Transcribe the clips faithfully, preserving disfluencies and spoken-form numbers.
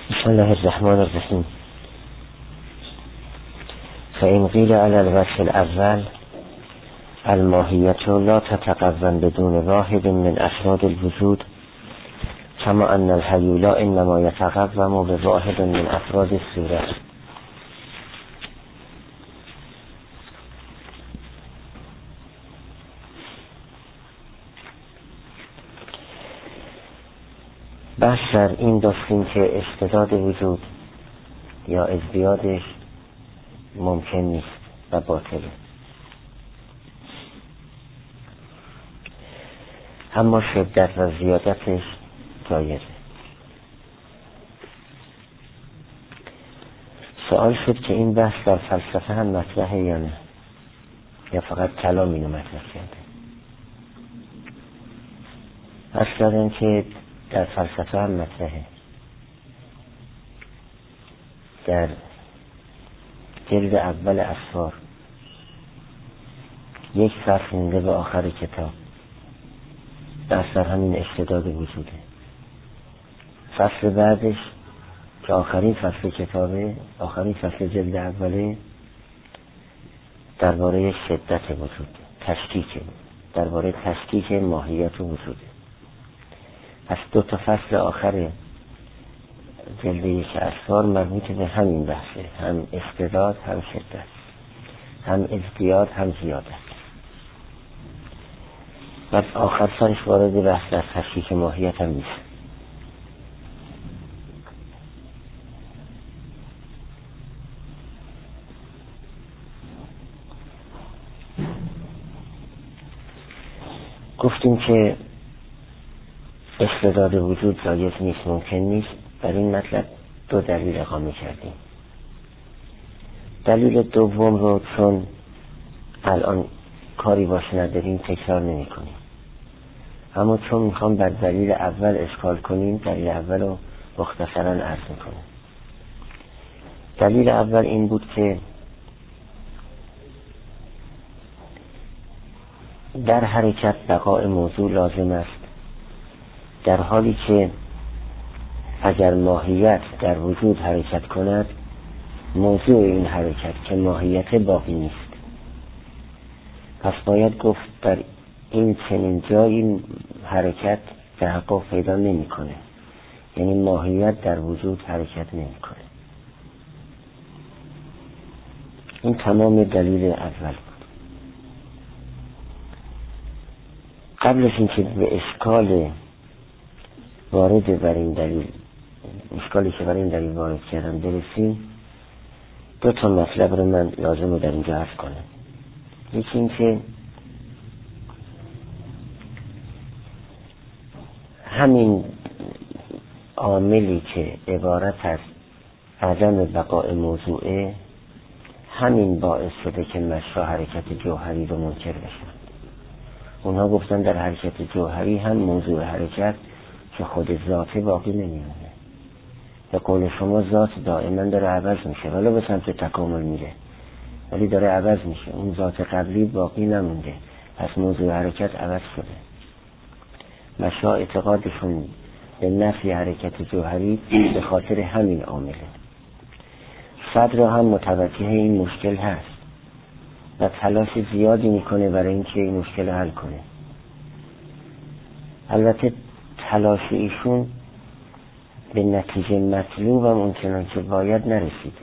بسم الله الرحمن الرحیم. فإن قیل علی الوجه الأول الماهیت لا تتقوم بدون واحد من افراد الوجود كما ان الحیولا انما یتقوم بواحد من افراد الصورت. بحث در این داشتیم که استعداد وجود یا ازدیادش ممکن نیست و باطله، اما شدت و زیادتش جایزه. سوال شد که این بحث در فلسفه هم مطرحه یا نه، یا فقط کلام اینو مطرح کرده. اصلا که در فلسفه هم مطرحه. در جلد اول اسفار یک فصل مونده به آخر کتاب بحث در همین استعداد وجوده. فصل بعدش که آخرین فصل کتابه، آخرین فصل جلد اوله، درباره شدت وجود، تشکیک، درباره تشکیک ماهیت وجوده. پس دو تا فصل آخر جلد یک اسفار مربوط به همین بحثه، هم استعداد هم شدت، هم ازدیاد هم زیادت. و آخر سرش وارد بحث در تشکیک ماهیت هم میشه. گفتیم که استعداد وجود جایز نیست، ممکن نیست. در این مطلب دو دلیل اقامه کردیم. دلیل دوم رو چون الان کاری باش نداریم تکرار نمی کنیم، اما چون میخوام بر دلیل اول اشکال کنیم دلیل اول رو مختصرا عرض میکنم. دلیل اول این بود که در حرکت بقای موضوع لازم است، در حالی که اگر ماهیت در وجود حرکت کند موضوع این حرکت که ماهیت باقی نیست. پس باید گفت در این چنین جایی حرکت تحقق پیدا نمی کنه، یعنی ماهیت در وجود حرکت نمی کنه. این تمام دلیل اول بود. قبل از اینکه به اشکال وارد بر این دلیل اشکالی که برای این دلیل وارد کردم برسیم، دو تا مطلب رو من لازم رو در اینجا عرض کنم. یکی این که همین عاملی که عبارت از عدم بقای موضوعه، همین باعث شده که مشروع حرکت جوهری رو منکر بشن. اونها گفتن در حرکت جوهری هم موضوع حرکت که خود ذاته باقی نمیمونه. به قول شما ذات دائما داره عوض میشه، ولی به سمت تکامل میره، ولی داره عوض میشه. اون ذات قبلی باقی نمونده، پس موضوع حرکت عوض شده. مشروع اعتقادشون به نفی حرکت جوهری به خاطر همین عامله. صدر هم متوجه این مشکل هست و تلاش زیادی میکنه برای اینکه این مشکل رو حل کنه. البته تلاش ایشون به نتیجه مطلوب هم اونچنان که باید نرسیده.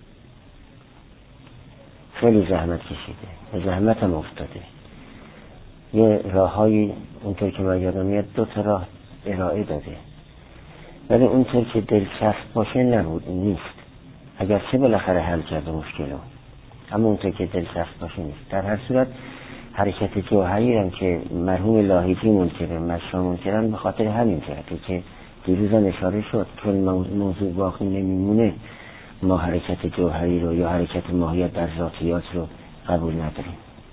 خیلی زحمت کشیده، به زحمت هم افتاده. یه راههایی اونطور که من یادم میاد دو تا راه ارائه داده، ولی اونطور که دلچسب باشه نبود، نیست. اگر چه بالاخره حل کرده مشکلو، اما اونطور که دلچسب باشه نیست. در هر صورت حرکت جوهری هم که مرحوم لاهیجی منکره، مشروع منکرن، به خاطر همین جهته که دیروز هم اشاره شد، چون موضوع باقی نمیمونه ما حرکت جوهری رو یا حرکت ماهیت در ذاتیات رو قبول نداریم.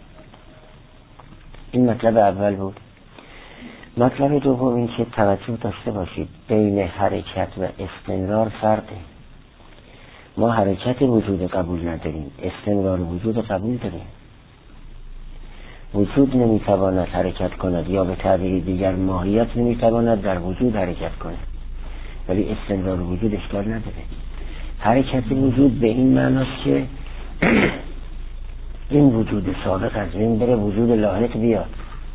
این مطلب اول بود. مطلب دوم این که توجه داشته باشید بین حرکت و استمرار فرقه. ما حرکت وجود قبول نداریم، استمرار وجود قبول داریم. وجود نمیتواند حرکت کند، یا به تعبیر دیگر ماهیت نمیتواند در وجود حرکت کند، ولی استمرار وجود اشکال نداره. حرکت وجود به این معناست که این وجود سابق از بین بره، وجود لاحق بیاد.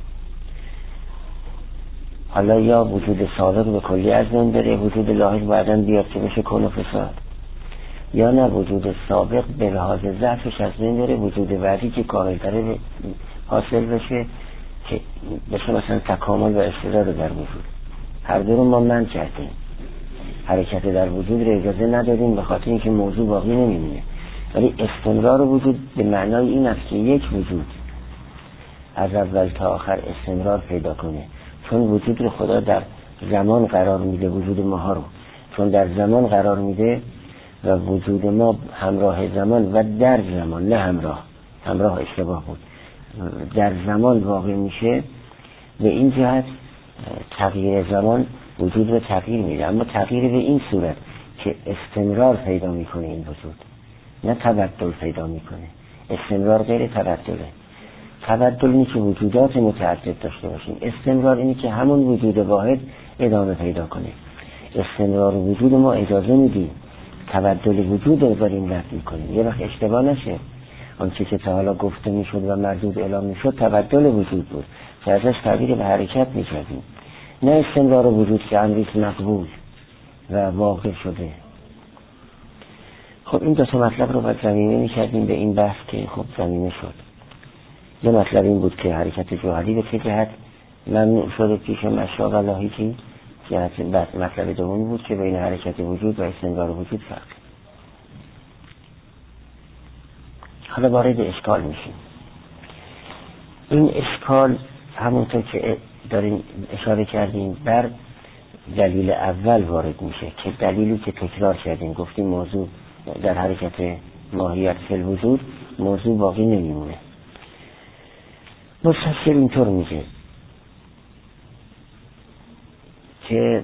حالا یا وجود سابق به کلی از بین بره، وجود لاحق بعداً بیاد که بشه کن و فساد، یا نه وجود سابق به لحاظ ضعفش از بین بره، وجود بعدی که کامل‌تر حاصل بشه که بشه مثلا تکامل و استعداد در وجود. هر دو رو ما منع کردیم، حرکت در وجود رو اجازه ندادیم به خاطر اینکه موضوع باقی نمیمونه. ولی استمرار وجود به معنای این است که یک وجود از اول تا آخر استمرار پیدا کنه، چون وجود رو خدا در زمان قرار میده، وجود ماها رو چون در زمان قرار میده و وجود ما همراه زمان و در زمان، نه همراه، همراه اشتباه بود، در زمان واقع میشه. به این جهت تغییر زمان وجود رو تغییر میده، اما تغییر به این صورت که استمرار پیدا میکنه این وجود، نه تبدل پیدا میکنه. استمرار غیر تبدله. تبدل اینه که وجودات متعدد داشته باشیم، استمرار اینه که همون وجود واحد ادامه پیدا کنه. استمرار وجود ما اجازه میدیم، تبدل وجود رو داریم رد میکنیم. یه وقت اشتباه نشه، آنچه که تا حالا گفته میشد و مردود اعلام میشد تبدل وجود بود که ازش تعبیر به حرکت میکردیم، نه استمرار وجود که امریست مقبول و واقع شده. خب این دو تا مطلب رو باید زمینه میکردیم به این بحث که خب زمینه شد. یه مطلب این بود که حرکت جوهری به چه جهت ممنوع شده پیش مشا و لاحقی، جهت بعد مطلب دومی بود که بین حرکت وجود و استمرار وجود فرق. حالا وارد اشکال میشیم. این اشکال همونطور که داریم اشاره کردیم بر دلیل اول وارد میشه که دلیلی که تکرار کردیم، گفتیم موضوع در حرکت ماهیت فی الوجود موضوع باقی نمیمونه. مفصل اینطور میگه که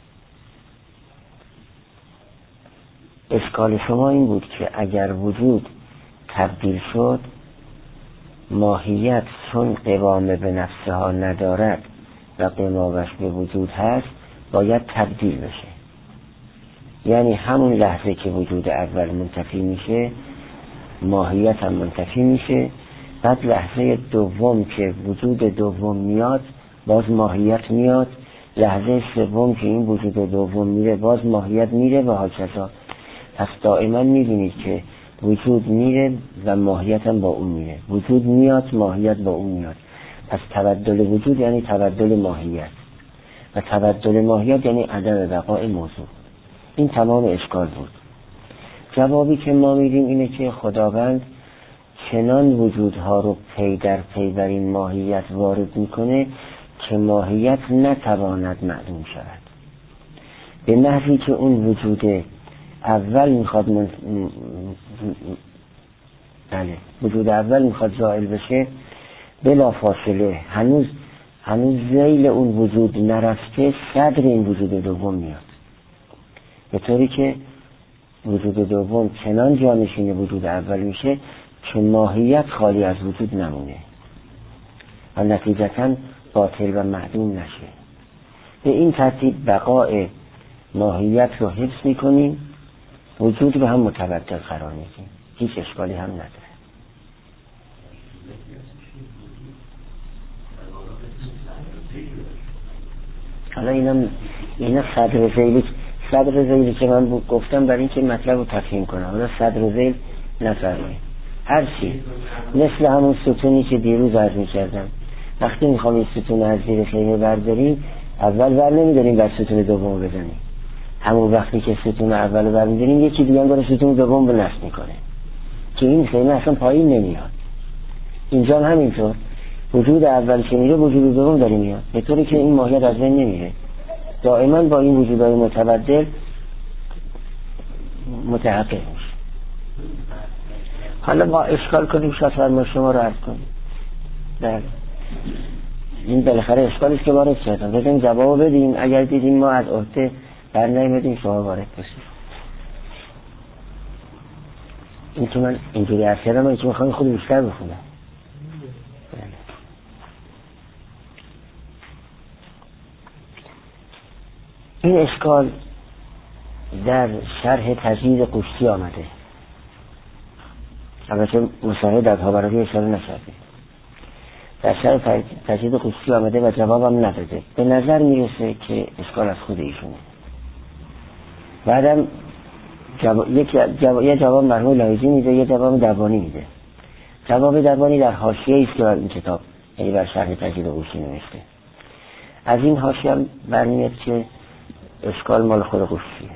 اشکال شما این بود که اگر وجود تبدیل شد، ماهیت چون قوام به نفسها ندارد و قوامش به وجود هست باید تبدیل بشه. یعنی همون لحظه که وجود اول منتفی میشه ماهیت هم منتفی میشه، بعد لحظه دوم که وجود دوم میاد باز ماهیت میاد، لحظه سوم که این وجود دوم میره باز ماهیت میره و هاکذا. پس دائما میبینید که وجود میره و ماهیت هم با اون میره، وجود میاد ماهیت با اون میاد. پس تبدل وجود یعنی تبدل ماهیت و تبدل ماهیت یعنی عدم بقای موضوع. این تمام اشکال بود. جوابی که ما میدیم اینه که خداوند چنان وجودها رو پی در پی بر این ماهیت وارد میکنه که ماهیت نتواند معلوم شود، به نحوی که اون وجود اول میخواد من... بله وجود اول میخواد زائل بشه، بلا فاصله هنوز هنوز ذیل اون وجود نرفته صدر این وجود دوم میاد، به طوری که وجود دوم چنان جانشین وجود اول میشه که ماهیت خالی از وجود نمونه و نتیجتاً باطل و معدوم نشه. به این ترتیب بقای ماهیت رو حفظ میکنیم، وجود رو هم متبدل قرار میدیم، هیچ اشکالی هم نداره. حالا اینا اینا صدر ذیلی صدر ذیلی که من گفتم برای اینکه مطلب رو تفهیم کنم. حالا صدر ذیل نفرمایید، هر چی مثل همون ستونی که دیروز عرض میکردم، وقتی میخوام این ستون از زیر خیمه برداریم اول بر نمیداریم بر ستون دوم بزنیم، همون وقتی که ستون اول بر میداریم یکی دیگه هم داره ستون دوم رو نصب میکنه که این خیمه اصلا پایین نمیاد. اینجا هم همینطور وجود اول که میره وجود دوم داره میاد، به طوری که این ماهیت از بین نمیره. دائما با این وجودهای متبدل متحقق میشه. حالا ما اشکال کنیم شاید فرما شما رو عرض کنیم. بله این بالاخره اشکالیست که وارد شدن، بزنیم جواب بدیم، اگر دیدیم ما از عهده بر نمیدیم شما وارد بشید. این که من اینجوری عرض کردم من که میخوام خود بیشتر بخونم. این اشکال در شرح تجدید قشتی آمده، البته مصاحب در تابراتی اشاره نشده، در شرح تجدید قشتی آمده و جوابم نداده. به نظر میرسه که اشکال از خود ایشونه. بعدم جواب، یک جواب، یه جواب مرحوم لاحجی میده، یه جواب دربانی میده. جواب دربانی در حاشیه است که بر این کتاب، یعنی بر شرح تجدید قشتی نوشته. از این حاشیه هم برمیاد که اشکال مال خود قشتیه.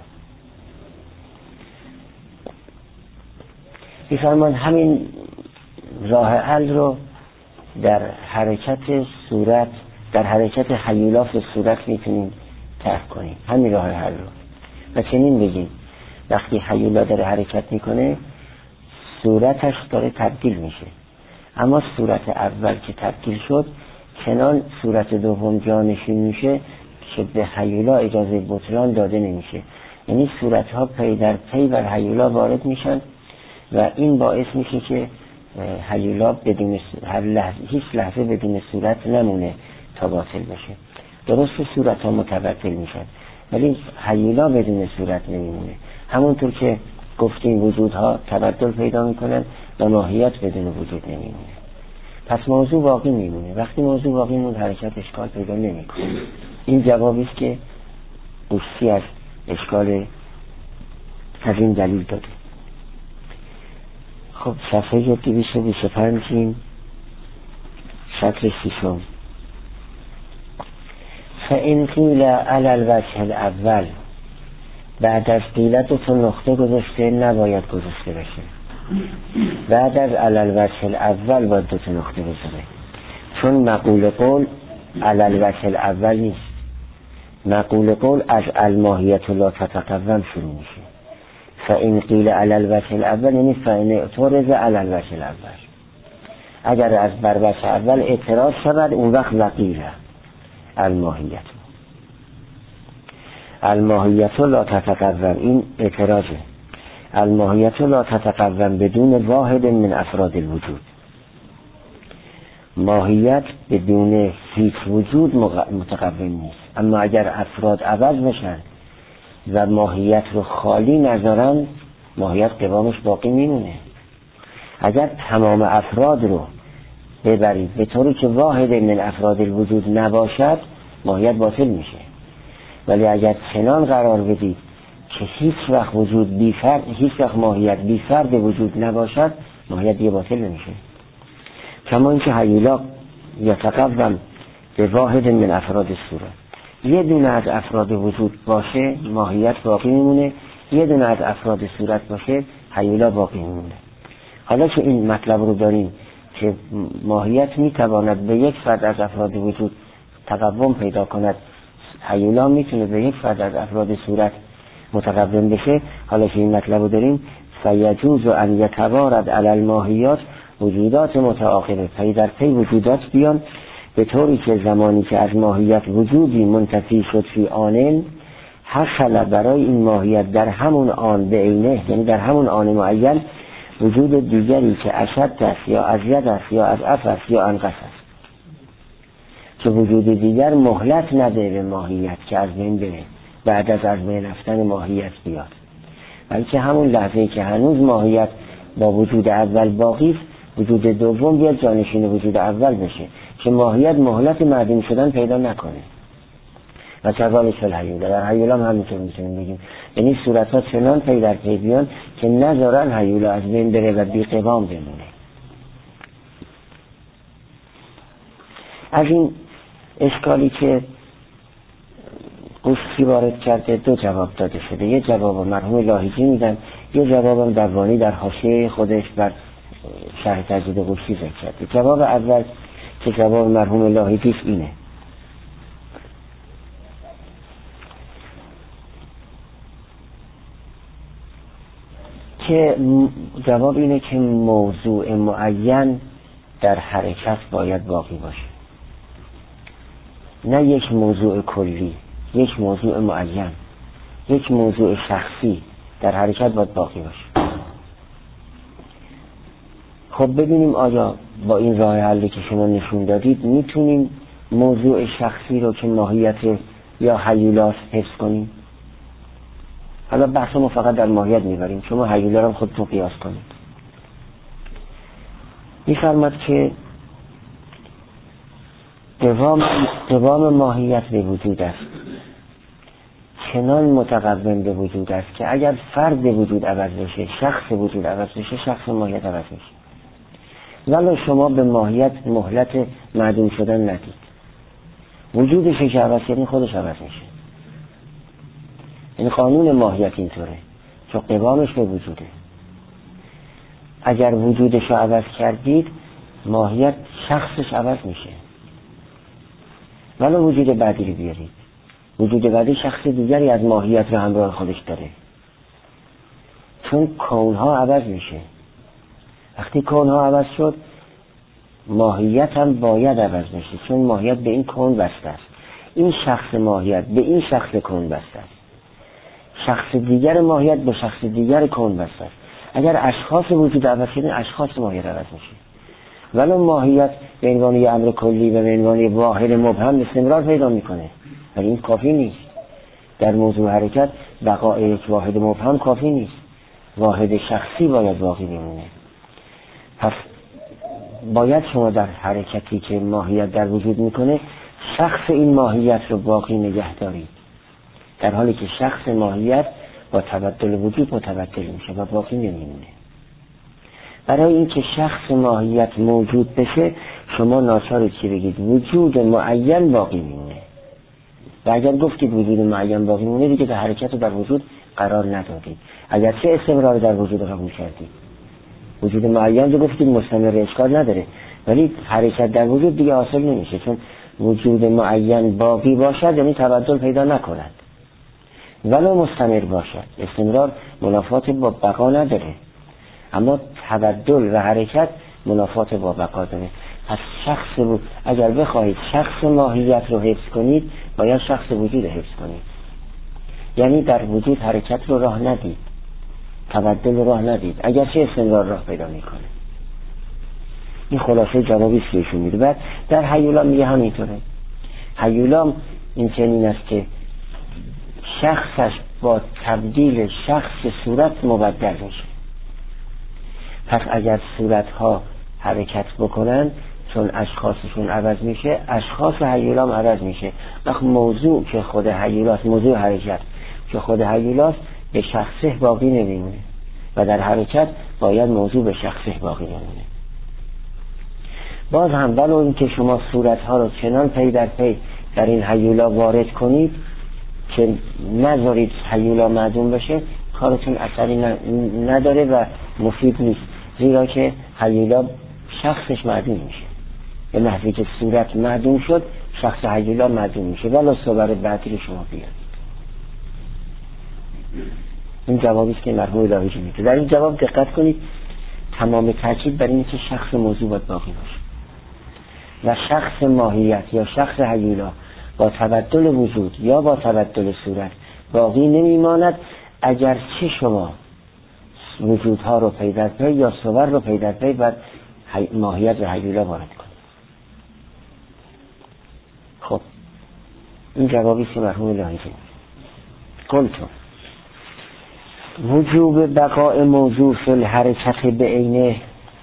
میفرمان همین راه حل رو در حرکت صورت، در حرکت هیولاف صورت میتونیم ترک کنیم، همین راه حل رو. و چنین بگیم وقتی هیولا داره حرکت میکنه صورتش داره تبدیل میشه، اما صورت اول که تبدیل شد چنان صورت دوم جانشین میشه که به هیولا اجازه بطلان داده نمیشه، یعنی صورت ها پی در پی بر هیولا وارد میشن و این باعث میشه که هیولا بدون هر لحظه، هیچ لحظه بدون صورت نمونه تا باطل بشه. درست صورت ها متبدل میشن ولی هیولا بدون صورت نمیمونه. همونطور که گفتیم وجودها تبدل پیدا میکنن و ماهیت بدون وجود نمیمونه. پس موضوع باقی میمونه. وقتی موضوع باقی مون حرکت اشکال پیدا نمیکنه. این جوابی است که قشتی از اشکال از این دلیل داده. خب صفحه دویست و بیست و پنج سطر ششم. فإن قیل علی الوجه الاول، بعد از قیل دو تا نقطه گذاشته نباید گذاشته بشه. بعد از علی الوجه الاول باید دو تا نقطه بذاره، چون مقول قول علی الوجه الاول نیست. مقول قول از الماهیت لا تتقوم شروع میشه. فإن قیل علی الوجه الاول یعنی فإن اعترض علی الوجه الاول، اگر از بر وجه اول اعتراض شود اون وقت وقیله الماهیت الماهیت لا تتقوم، این اعتراضه. الماهیت لا تتقوم بدون واحد من افراد الوجود، ماهیت بدون هیچ وجود متقوم نیست. اما اگر افراد عوض بشن و ماهیت رو خالی نذارن ماهیت قوامش باقی میمونه. اگر تمام افراد رو ببرید به طوری که واحد من افراد الوجود نباشد ماهیت باطل میشه. ولی اگر چنان قرار بدید که هیچ وقت وجود بی فرد، هیچ وقت ماهیت بی فرد وجود نباشد ماهیت دیگه باطل نمیشه. کما اینکه هیولا یتقوم به واحد من افراد صورت، یه دونه از افراد وجود باشه ماهیت باقی میمونه، یه دونه از افراد صورت باشه هیولا باقی میمونه. حالا که این مطلب رو داریم که ماهیت میتواند به یک فرد از افراد وجود تقوم پیدا کند، هیولا میتونه به یک فرد از افراد صورت متقوم بشه، حالا که این مطلب رو داریم فیجوز ان یتوارد علی الماهیات وجودات متعاقبه، پی در پی وجودات بیان به طوری که زمانی که از ماهیت وجودی منتفی شد فی آنن حصل برای این ماهیت در همون آن به عینه، یعنی در همون آن معین وجود دیگری که اشد است یا ازید است یا اضعف است یا انقص است، که وجود دیگر مهلت نده به ماهیت که از بین بره بعد از از بین رفتن ماهیت بیاد، بلکه همون لحظه‌ای که هنوز ماهیت با وجود اول باقی است وجود دوم بیاد جانشین وجود اول بشه که ماهیت مهلت معدوم شدن پیدا نکنه. و کذالک فی الهیولا، در هیولا هم همینطور میتونیم بگیم، یعنی صورتها چنان پی در پی بیان که نذارن هیولا از بین بره و بی قوام بمونه. از این اشکالی که قشتی وارد کرده دو جواب داده شده. یه جواب مرحوم لاحجی میدن، یه جواب دربانی در حاشیه خودش بر شرح تجدید قشتی ذکر کرده. جواب اول که جواب مرحوم لاحجی اینه که جواب اینه که موضوع معین در حرکت باید باقی باشه، نه یک موضوع کلی، یک موضوع معین، یک موضوع شخصی در حرکت باید باقی باشه. خب ببینیم آیا با این راه حلی که شما نشون دادید میتونیم موضوع شخصی رو که ماهیت یا هیولاس حفظ کنیم؟ حالا بحثمو فقط در ماهیت میبریم، شما هیولا رو خودتون قیاس کنید. میفرماد که دوام دوام ماهیت به وجود است، چنان متقوم به وجود است که اگر فرد وجود عوض بشه، شخص وجود عوض بشه، شخص ماهیت عوض میشه. ولی شما به ماهیت مهلت معدوم شدن ندید. وجودش که عوض کردین خودش عوض میشه. این قانون ماهیت اینطوره، چون قوامش به وجوده. اگر وجودش رو عوض کردید، ماهیت شخصش عوض میشه. ولی وجود بعدی رو بیارید، وجود بعدی شخص دیگری از ماهیت رو همراه خودش داره، چون کونها عوض میشه. وقتی کونها عوض شد، ماهیت هم باید عوض میشه، چون ماهیت به این کون بسته است. این شخص ماهیت به این شخص کون بسته است، شخص دیگر ماهیت به شخص دیگر کون بسته است. اگر اشخاص وجود عوض شدن، اشخاص ماهیت عوض میشه. ولی ماهیت به عنوان یه امر کلی و به عنوان واحد مبهم استمرار پیدا میکنه، ولی این کافی نیست. در موضوع حرکت بقای یک واحد مبهم کافی نیست، واحد شخصی باید باقی بمونه. پس باید شما در حرکتی که ماهیت در وجود میکنه، شخص این ماهیت رو باقی نگه دارید، در حالی که شخص ماهیت با تبدل وجود متبدل میشه و باقی نمیمونه. برای اینکه شخص ماهیت موجود بشه، شما ناچار چی بگید؟ وجود معین باقی میمونه. و اگر گفتید وجود معین باقی میمونه، دیگه به حرکت رو در وجود قرار ندادید، اگر چه استمرار در وجود قبول کردید. وجود معین رو گفتید مستمر، اشکال نداره، ولی حرکت در وجود دیگه حاصل نمیشه، چون وجود معین باقی باشد یعنی تبدل پیدا نکند. ولو مستمر باشد، استمرار منافات با بقا نداره، اما تبدل و حرکت منافات با بقا داره. پس شخص رو اگر بخواهید شخص ماهیت رو حفظ کنید، باید شخص وجود حفظ کنید. یعنی در وجود حرکت رو راه ندید، تبدل رو راه ندید، اگر چه استمرار راه پیدا میکنه. این خلاصه جوابی است که ایشون میده. بعد در هیولا میگه همینطوره. هیولا این چنین است که شخصش با تبدیل شخص صورت مبدل میشه. پس اگر صورتها حرکت بکنن، چون اشخاصشون عوض میشه، اشخاص هیولا هم عوض میشه. وقت موضوع که خود هیولاست، موضوع حرکت که خود هیولاست، به شخصه باقی نمیمونه و در حرکت باید موضوع به شخصه باقی نمونه. باز هم ولو اینکه شما صورتها رو چنان پی در پی در این هیولا وارد کنید که نذارید هیولا معدوم بشه، کارتون اثری نداره و مفید نیست، زیرا که هیولا شخصش معدوم میشه. به نحوی که صورت معدوم شد، شخص هیولا معدوم میشه. ولی صبر بعدی رو شما بیارید. این جوابی است که مرحوم لاهیجی میده. در این جواب دقت کنید، تمام تاکید بر اینه که شخص موضوع باید باقی باشه و شخص ماهیت یا شخص هیولا با تبدل وجود یا با تبدل صورت باقی نمیماند، اگر چه شما وجودها رو پی در پی یا صور رو پی در پی بر ماهیت و هیولا وارد کنید. خب این جوابی است که مرحوم لاهیجی میده. قلتو وجوب بقاء موضوع فی الحرکت به عینه،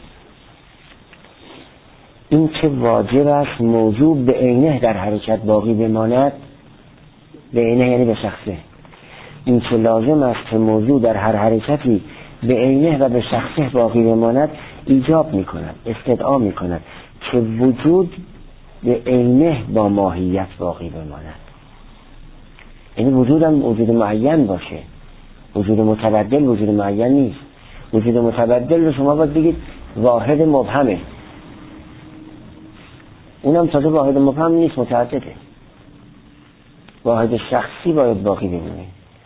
این که واجب است موضوع به عینه در حرکت باقی بماند، به عینه یعنی به شخصه، این که لازم است که موضوع در هر حرکتی به عینه و به شخصه باقی بماند، ایجاب می کند، استدعا می کند که وجود به عینه با ماهیت باقی بماند. یعنی وجود هم وجود معین باشه، وجود متبدل وجود معین نیست. وجود متبدل رو شما باید بگید واحد مبهمه، اونم تازه واحد مبهم نیست، متعدده. واحد شخصی باید باقی بمونه.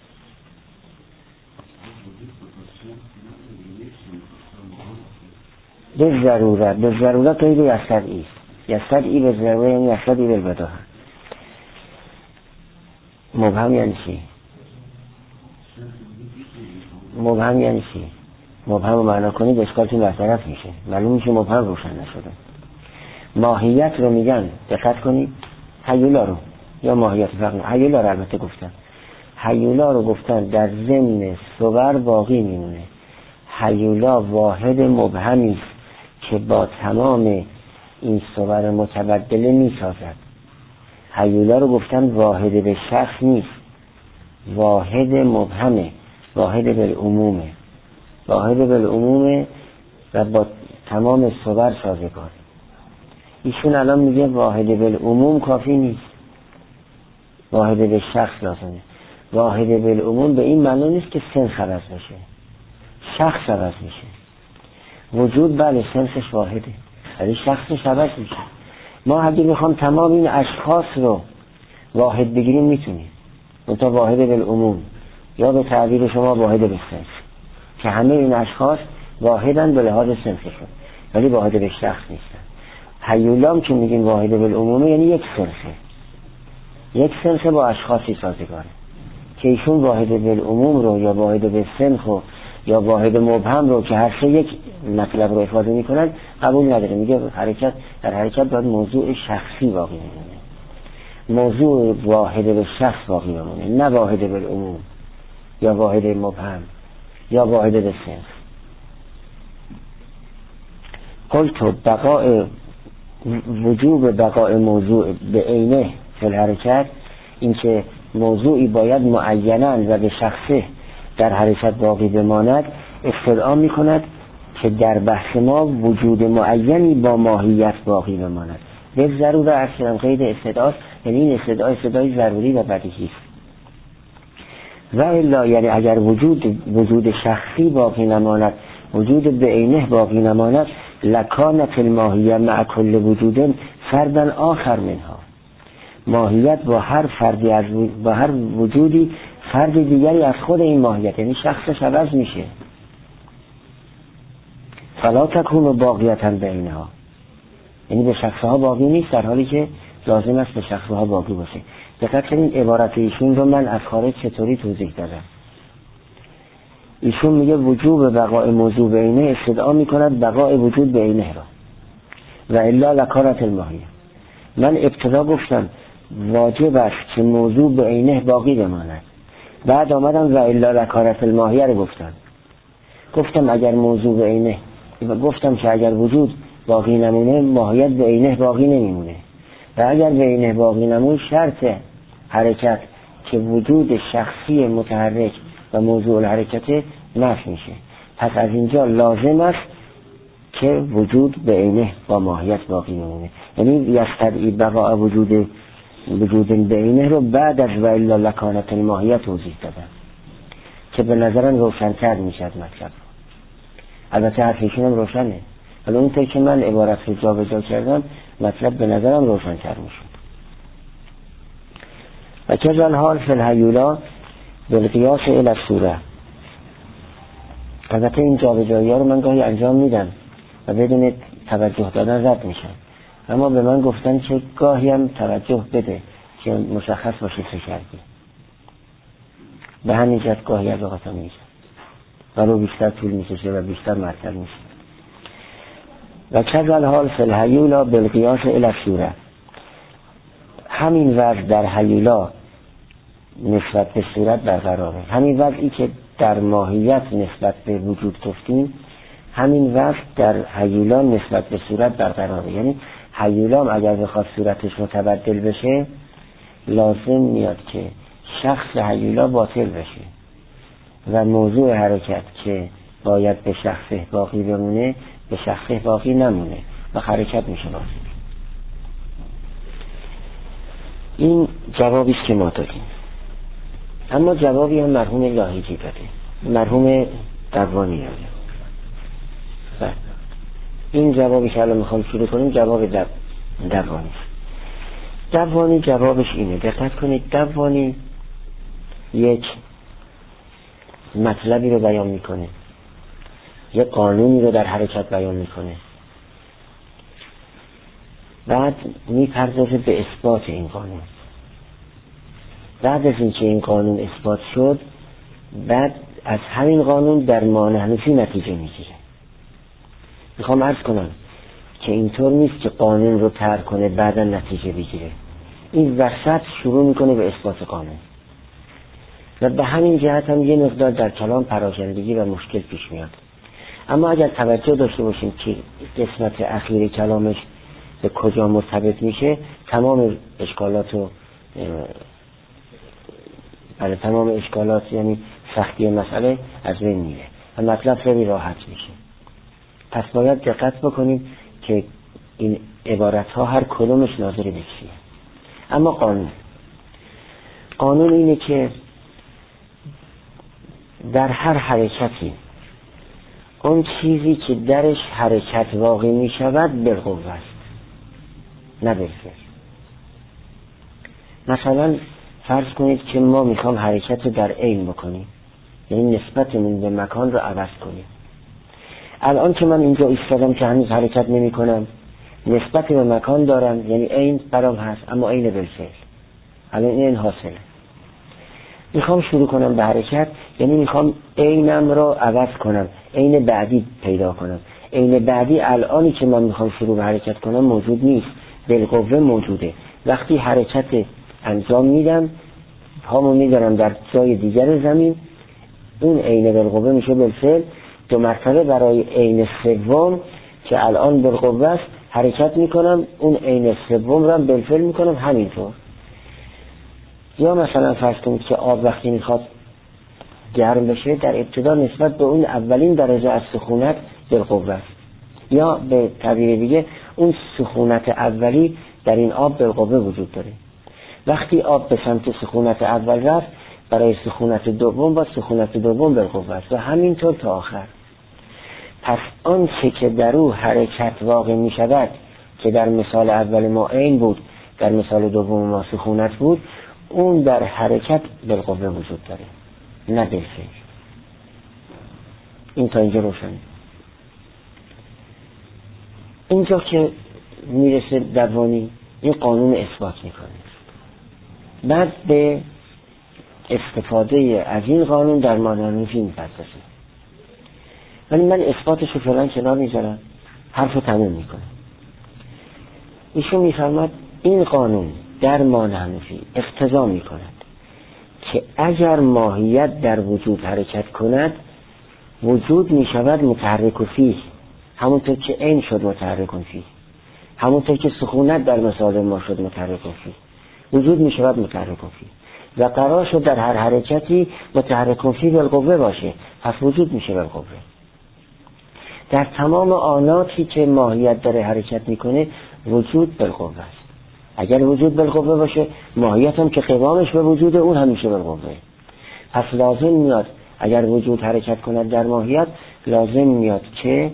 به ضرورت، به ضرورت قید یستدعی است. یستدعی به ضرورت یعنی یستدعی بالبداهه. مبهم یعنی چی؟ مبهم یعنی چی؟ مبهم رو معنا کنید اشکالتون برطرف میشه، معلوم میشه مبهم روشن نشده. ماهیت رو میگن، دقت کنید، هیولا رو یا ماهیت فقط هیولا رو البته گفتن، هیولا رو گفتن در ضمن صور باقی میمونه. هیولا واحد مبهمی است که با تمام این صور متبدله میسازد. هیولا رو گفتن واحد به شخص نیست، واحد مبهمه، واحد بالعمومه، واحد بالعمومه و با تمام صور سازگار. ایشون الان میگه واحد بالعموم کافی نیست، واحد به شخص لازمه. واحد بالعموم به این معنی نیست که سنخ عوض بشه، شخص عوض میشه. وجود بله سنخش واحده ولی شخصش عوض میشه. ما اگه میخوام تمام این اشخاص رو واحد بگیریم میتونیم، منتها واحد بالعموم یا به تعبیر شما واحد به سنخ، که همه این اشخاص واحدن به لحاظ سنخشون ولی واحد به شخص نیستن. هیولام که میگیم واحد بالعموم یعنی یک سنخه، یک سنخه با اشخاصی سازگاره که ایشون واحد بالعموم رو یا واحد به سنخ رو یا واحد مبهم رو که هر سه یک مطلب رو افاده میکنن قبول نداره. میگه حرکت در حرکت باید موضوع شخصی باقی بمونه، موضوع واحد به شخص باقی بمونه، نه واحد بالعموم یا واحد مبهم یا واحد به سنخ. قلت بقاء وجوب بقاء موضوع به عینه فی الحرکت، این که موضوعی باید معینا و به شخصه در حرکت باقی بماند، استدعا می کند که در بحث ما وجود معینی با ماهیت باقی بماند. به ضرور اصلا قید استدعاست، یعنی این استدعا استدعای ضروری و بدیهی است. و الا یعنی اگر وجود وجود شخصی باقی نماند، وجود به عینه باقی نماند، لکانت الماهیه مع کل وجود فردا آخر منها، ماهیت با هر فردی از با هر وجودی فرد دیگری از خود این ماهیت، یعنی شخصش عوض میشه. فلا تکون باقیتا بینها، یعنی به شخصها باقی نیست در حالی که لازم است به شخصها باقی باشه. دقت کنید عبارت ایشون رو من از خارج چطوری توضیح دادم. ایشون میگه وجوب بقاء موضوع بینه استدعا میکند بقاء وجود بینه را و الا لکانت الماهیه. من ابتدا گفتم واجب است که موضوع به عینه باقی بماند، بعد آمدم و الا لکانت الماهیه رو گفتم. گفتم اگر موضوع به عینه، گفتم که اگر وجود باقی نمونه ماهیت به عینه باقی نمیمونه، و اگر به عینه باقی نمونه شرط حرکت که وجود شخصی متحرک و موضوع الحرکت نفی میشه. پس از اینجا لازم است که وجود به عینه با ماهیت باقی میمونه، یعنی یستدعی بقاء وجود وجود به عینه رو بعد از و الا لکانت الماهیه توضیح دادم که به نظرم روشن‌تر میشه از مطلب. البته حرفشون هم روشنه، ولی اون طور که من عبارت رو جا به جا کردم مطلب به نظرم روشن‌تر میشه. و کذا الحال فی الهیولا بالقیاس الی الصوره. البته این جا به جایی ها رو من گاهی انجام میدم و بدون توجه دادن رد میشن، اما به من گفتن که گاهی هم توجه بده که مشخص باشه چه کردی. به همین جهت گاهی از اوقات هم میشه ولو بیشتر طول میکشه و بیشتر مرتب میشه. و کذا الحال فی الهیولا بالقیاس الی الصوره. همین وضع در هیولا نسبت به صورت برقراره. همین وضعی که در ماهیت نسبت به وجود گفتیم، همین وضع در هیولا نسبت به صورت برقراره. یعنی هیولا هم اگر بخواد صورتش متبدل بشه لازم میاد که شخص هیولا باطل بشه و موضوع حرکت که باید به شخص باقی بمونه به شخص باقی نمونه و حرکت میشه باقی. این جوابیست که ما دادیم. اما جوابی هم مرحوم لاهیجی داده، مرحوم دوانی داده. این جوابی که الان میخوام شروع کنیم جواب دو... دوانی دوانی جوابش اینه. دقت کنید دوانی یک مطلبی رو بیان میکنه، یک قانونی رو در حرکت بیان میکنه، بعد میپردازه به اثبات این قانون. بعد از اینکه این قانون اثبات شد بعد از همین قانون در مانحنفی نتیجه میگیره. میخوام عرض کنم که اینطور نیست که قانون رو ترک کنه بعدا نتیجه بگیره. این وسط شروع میکنه به اثبات قانون و به همین جهت هم یه مقدار در کلام پراکندگی و مشکل پیش میاد. اما اگر توجه داشته باشیم که قسمت اخیر کلامش به کجا مرتبط میشه، تمام اشکالات و برای تمام اشکالات یعنی سختی مسئله از بین میره و مطلب خیلی راحت میشه. پس باید دقت بکنیم که این عبارت ها هر کدومش ناظر به چیه. اما قانون قانون اینه که در هر حرکتی اون چیزی که درش حرکت واقع می شود بالقوه است، نه بالفعل. مثلا فرض کنید که ما میخوام حرکت در عین بکنیم، یعنی نسبتمون به مکان رو عوض کنیم. الان که من اینجا ایستادم که هنوز حرکت نمی کنم، نسبت به مکان دارم، یعنی عین برام هست اما عین بالفعل. الان این حاصله. میخوام شروع کنم به حرکت، یعنی میخوام عینم رو عوض کنم، عین بعدی پیدا کنم. عین بعدی الانی که من میخوام شروع به حرکت کنم موجود نیست، بالقوه موجوده. وقتی حرکت انجام میدم، پامو میذارم در جای دیگر زمین، اون عین بالقوه میشه بالفعل. دو مرتبه برای عین سوم که الان بالقوه است حرکت میکنم، اون عین سوم رو بالفعل میکنم همینطور. یا مثلا فرض کنید که آب وقتی میخواد گرم بشه، در ابتدا نسبت به اون اولین درجه از سخونت بالقوه است، یا به تعبیر دیگه اون سخونت اولی در این آب بالقوه وجود داره. وقتی آب به سمت سخونت اول رفت، برای سخونت دوم با سخونت دوم بالقوه است و همینطور تا آخر. پس آن چه که در او حرکت واقع می شود که در مثال اول ما عین بود، در مثال دوم ما سخونت بود، اون در حرکت بالقوه وجود داره، نه بالفعل. این تا اینجا روشنه. اینجا که میرسه دوانی این قانون اثبات میکنه. بعد به استفاده از این قانون در مانعنوفی میپردازه. ولی من اثباتش رو فعلا کنار میذارم، حرف رو تموم میکنم. ایشون میفرماد این قانون در مانعنوفی اقتضا میکند که اگر ماهیت در وجود حرکت کند، وجود میشود متحرک فیه، همونطور که عین شد متحرک فیه، همونطور که سکونت در مثال ما شد متحرک فیه، وجود میشود متحرک فیه و قرار شد در هر حرکتی متحرک فیه بالقوه باشه، پس وجود میشه بالقوه. در تمام آناتی که ماهیت داره حرکت میکنه وجود بالقوه است. اگر وجود بالقوه باشه، ماهیت هم که قوامش به وجود اون همیشه بالقوه. پس لازم میاد اگر وجود حرکت کند در ماهیت، لازم میاد که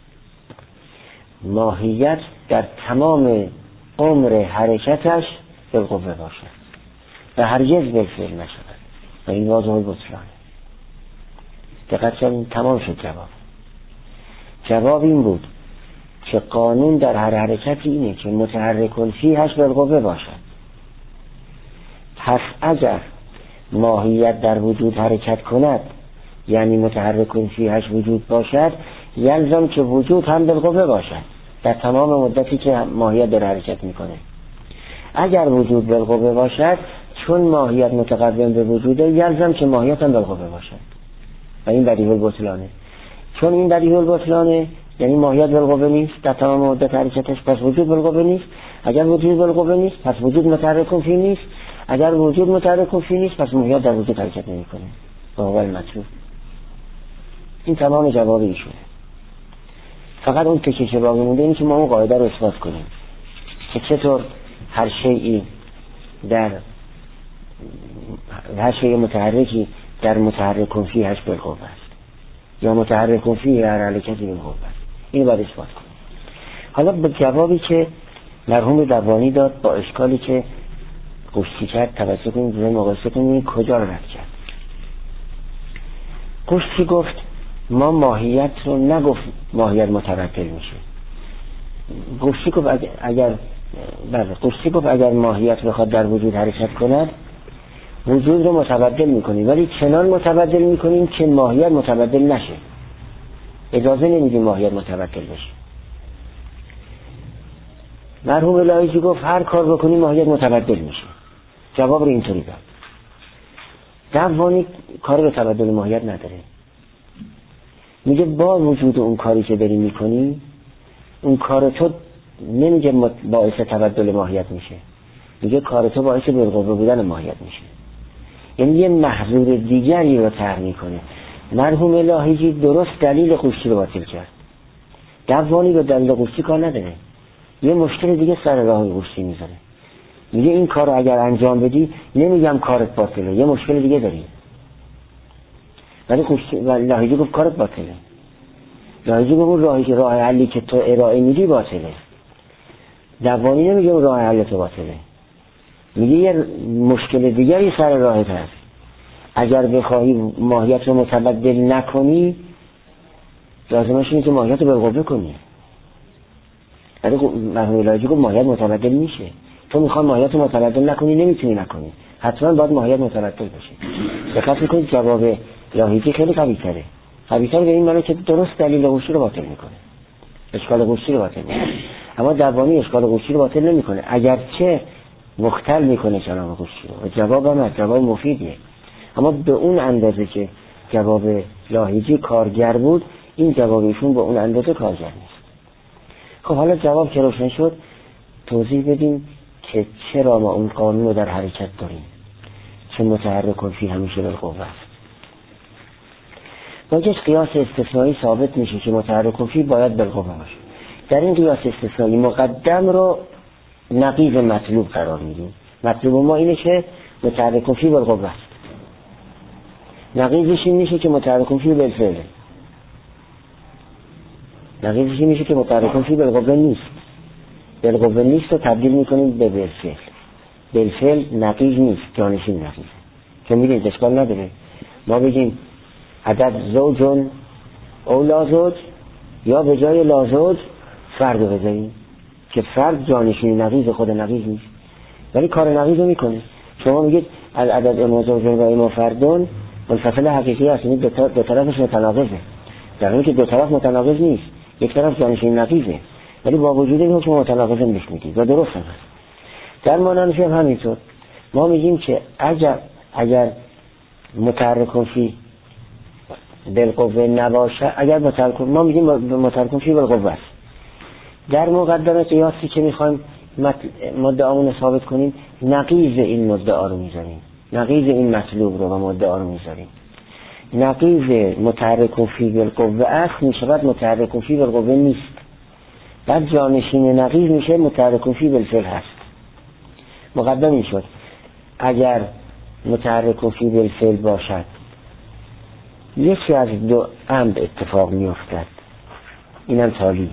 ماهیت در تمام عمر حرکتش بالقوه باشد و هرگز بالفعل نشود و این واضح بطلانه. دقت کنید، تمام شد جواب. جواب این بود که قانون در هر حرکتی اینه که متحرک فیهش بالقوه باشد. پس اگر ماهیت در وجود حرکت کند، یعنی متحرک فیهش وجود باشد، یلزم که وجود هم بالقوه باشد در تمام مدتی که ماهیت در حرکت میکنه. اگر وجود بالقوه باشد، چون ماهیت متقدم به وجوده، یلزم که ماهیت هم بالقوه باشد و این بدیهی البطلانه. چون این بدیهی البطلانه یعنی ماهیت بالقوه نیست در تمام مدت حرکتش، پس وجود بالقوه نیست. اگر وجود بالقوه نیست، پس وجود متحرک فی نیست. اگر وجود متحرک فی نیست، پس ماهیت در وجود حرکت نمیکنه. به قول مطلوب این تمام جواب ایشونه. فقط اون تکی که باقی مونده اینه که ما اون قاعده رو اثبات کنیم که چطور هر شیئی در هر شیء متحرکی در متحرک فیهش بالقوه است یا متحرک فیه هر حرکتی بالقوه است. اینو باید اثبات کنیم. حالا به جوابی که مرحوم دوانی داد با اشکالی که قشتی کرد توجه کنیم، روی مقایسه کنیم کجا رو رد کرد. قشتی گفت ما ماهیت رو نگفت ماهیت متبدل میشه. قشتی گفت اگر, اگر بله قشتی گفت اگر ماهیت بخواد در وجود حرکت کند، وجود رو متبدل میکنیم، ولی چنان متبدل میکنیم که ماهیت متبدل نشه. اجازه نمیدیم ماهیت متبدل بشه. مرحوم لایجی گفت هر کار بکنیم ماهیت متبدل میشه. جواب رو اینطوری داد. دوانی کار به تبدل ماهیت نداره. میگه با وجود اون کاری که داری میکنی، اون کار تو نمیگه باعث تبدل ماهیت میشه، میگه کار تو باعث بالقوه بودن ماهیت میشه. یعنی یه محظور دیگری رو طرح میکنه. مرحوم لاهیجی درست دلیل قوشی رو باطل کرد. دوانی به دلیل قوشی کار نداره، یه مشکل دیگه سر راه قوشی میذاره. میگه این کار رو اگر انجام بدی، نمیگم کارت باطله، یه مشکل دیگه داری، ولی قوشی و لاهیجی گفت کارت باطله. لاهیجی گفت اون راه راه حلی که تو ارائه میدی باطله. دوانی نمیگه اون راه حل تو باطله، میگه یه مشکل دیگری سر راهت هست. اگر بخواهی ماهیت رو متبدل نکنی، لازمش اینه که ماهیت رو بالقوه کنی. ولی مرحوم لاهیجی گفت ماهیت متبدل میشه. تو میخوای ماهیت رو متبدل نکنی، نمیتونی نکنی، حتما باید ماهیت متبدل بشه. دقت میکنید جواب لاهیجی خیلی قوی تره. قوی تر به این معنی که درست دلیل قوشی رو باطل میکنه، اشکال قوشی رو باطل میکنه. اما دوانی اشکال قوشی رو باطل نمیکنه، اگرچه مختل میکنه کلام قوشی رو. جواب هم جواب مفیدیه، اما به اون اندازه که جواب لاهیجی کارگر بود، این جوابشون به اون اندازه کارگر نیست. خب حالا جواب که روشن شد، توضیح بدیم که چرا ما اون قانون رو در حرکت داریم، چه متحرک فی همیشه بالقوه است. با یک قیاس استثنایی ثابت میشه که متحرک فی باید بالقوه باشه. در این قیاس استثنایی مقدم رو نقیض مطلوب قرار میدیم. مطلوب ما اینه که متحرک فی بالقوه است، نقیضش این میشه که متحرک فی بالفعل. نقیضش این میشه که متحرک فی بالقوه نیست. بالقوه نیست رو تبدیل میکنیم به بالفعل. بالفعل نقیض نیست، جانشین نقیضه. که میگید اشکال نداره ما بگیم عدد زوجون او لازوج، یا به جای لازوج فرد رو بذاریم که فرد جانشین نقیض خود نقیض نیست، ولی کار نقیض رو میکنه. شما میگید العدد اما زوجون و اما فردون منفصل حقیقی هست، یعنی دو طرفش متناقضه، در حالی که دو طرف متناقض نیست، یک طرف جانشین نقیضه، ولی با وجود این حکم متناقض نیست میگید و درست هست. در مانانفی هم همینطور ما میگیم که اگر اگر متحرک فی بالقوه نباشه، اگر متحرک ما میگیم متحرک فی بالقوه است، در مقدمه قیاسی که میخوایم مدعامون رو ثابت کنیم، نقیض این مدعا رو میذاریم، نقیض این مطلوب رو و مدعا رو میذاریم. نقیض متحرک فی بالقوه است میشود متحرک فی بالقوه نیست، بعد جانشین نقیض میشه متحرک فی بالفعل هست. مقدم این شد اگر متحرک فی بالفعل باشد، یکی از دو امر اتفاق میافتد، اینم تالی.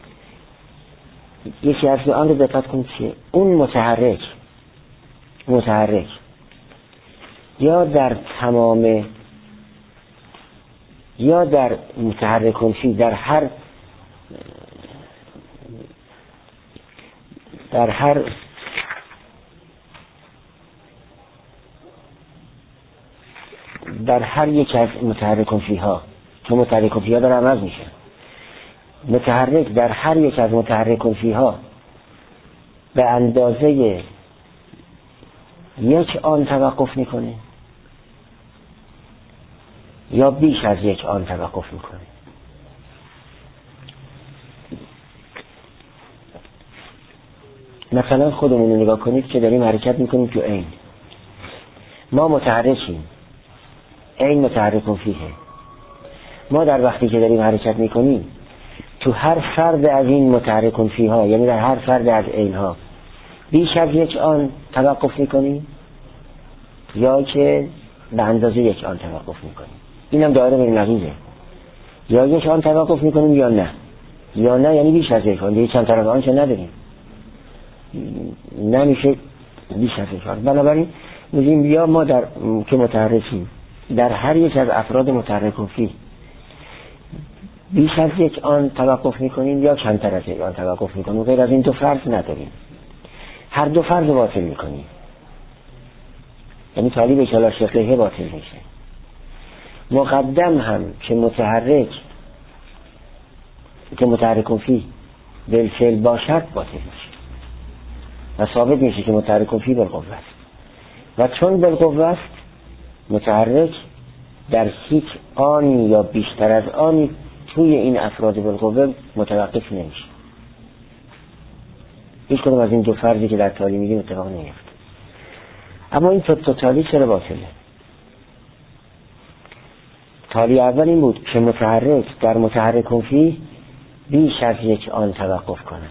یکی از دو امر دقت کنید که اون متحرک متحرک یا در تمام یا در متحرک فی در هر در هر در هر یک از متحرک فی ها، چون متحرک فی ها داره عوض میشه، متحرک در هر یک از متحرک فی ها به اندازه یک آن توقف میکنه یا بیش از یک آن توقف میکنه. مثلا خودمون رو نگاه کنید که داریم حرکت میکنیم تو عین، ما متحرکیم، عین متحرک فیه. ما در وقتی که داریم حرکت میکنیم تو هر فرد از این متحرک فیه ها، یعنی در هر فرد از عین ها، بیش از یک آن توقف میکنیم یا که به اندازه یک آن توقف میکنیم. این هم دایره بین نقیضه، یا یک آن توقف میکنیم یا نه، یا نه یعنی بیش از یک آن، دیگه چند طرف آن چه نداریم، نمیشه بیش از یک آن. بنابراین میگیم یا ما در که متحرکیم در هر یک از افراد متحرک فی بیش از یک آن توقف میکنیم یا کمتر از یک آن توقف میکنیم، غیر از این دو فرض نداریم. هر دو فرض باطل میکنیم، یعنی تالی به کلا شقیه باطل میشه. مقدم هم که متحرک که متحرک فی بالفعل باشد باطل میشه و ثابت میشه که متحرک فی بالقوه است، و چون بالقوه است متحرک در هیچ آنی یا بیشتر از آنی توی این افراد بالقوه متوقف نمیشه. هیچ کدوم از این دو فرضی که در تالی میگیم اتفاق نمیفته. اما این تو تالی چرا باطله؟ تالی اول این بود که متحرک در متحرک فی بیش از یک آن توقف کند.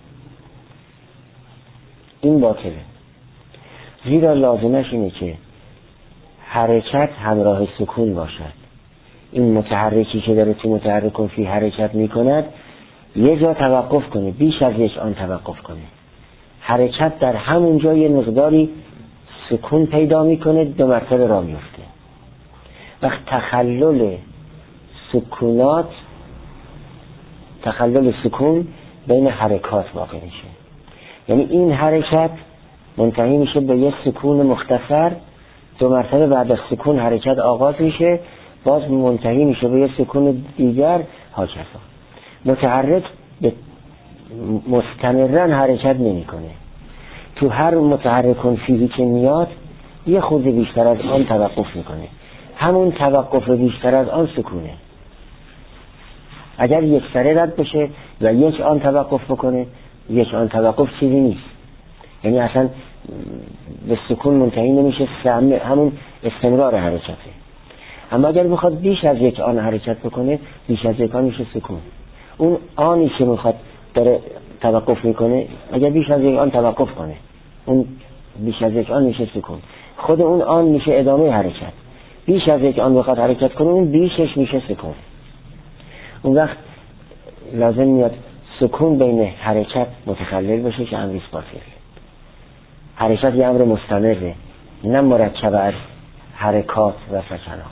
این باطله، زیرا لازمش اینه که حرکت همراه سکون باشد. این متحرکی که داره تو متحرک فی حرکت میکند یه جا توقف کنه، بیش از یک آن توقف کنه. حرکت در همون جا یه مقداری سکون پیدا میکنه، دو مرتبه راه میفته. وقت تخلل سکونات تخلل سکون بین حرکات واقع میشه، یعنی این حرکت منتهی میشه به یه سکون مختصر، دو مرتبه بعد از سکون حرکت آغاز میشه، باز منتهی میشه به یه سکون دیگر هاکذا. متحرک مستمرن حرکت نمیکنه، تو هر متحرک فیزی که میاد یه خود بیشتر از آن توقف میکنه، همون توقف بیشتر از آن سکونه. اگر یک سره رد بشه و یک آن توقف بکنه، یک آن توقف چیزی نیست، یعنی اصلا به سکون منتهی نمیشه، همون استمرار حرکته. اما اگر میخواد بیش از یک آن حرکت بکنه، بیش از یک آن میشه سکون. اون آنی که میخواد داره توقف میکنه، اگر بیش از یک آن توقف کنه، اون بیش از یک آن میشه سکون. خود اون آن میشه ادامه حرکت. بیش از یک آن بخواد حرکت کنه، اون بیشش میشه سکون. اون وقت لازم میاد سکون بین حرکت متخلل بشه که امریس باطل. حرکت یه امر مستمره، نه مرکب از حرکات و سکنات.